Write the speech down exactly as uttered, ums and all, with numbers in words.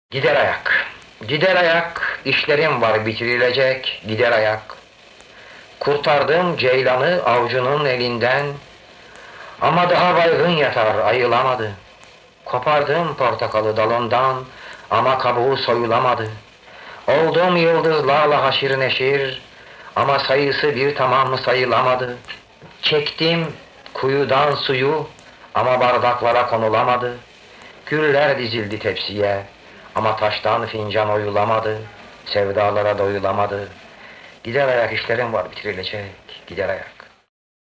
Gider ayak, gider ayak, işlerim var bitirilecek, gider ayak. Kurtardım ceylanı avcunun elinden, ama daha baygın yatar, ayılamadı. Kopardım portakalı dalından, ama kabuğu soyulamadı. Oldum yıldızlarla haşir neşir, ama sayısı bir tamam sayılamadı. Çektim kuyudan suyu, ama bardaklara konulamadı. Güller dizildi tepsiye, ama taştan fincan oyulamadı. Sevdalara doyulamadı. Gider ayak, işlerim var bitirilecek, gider ayak.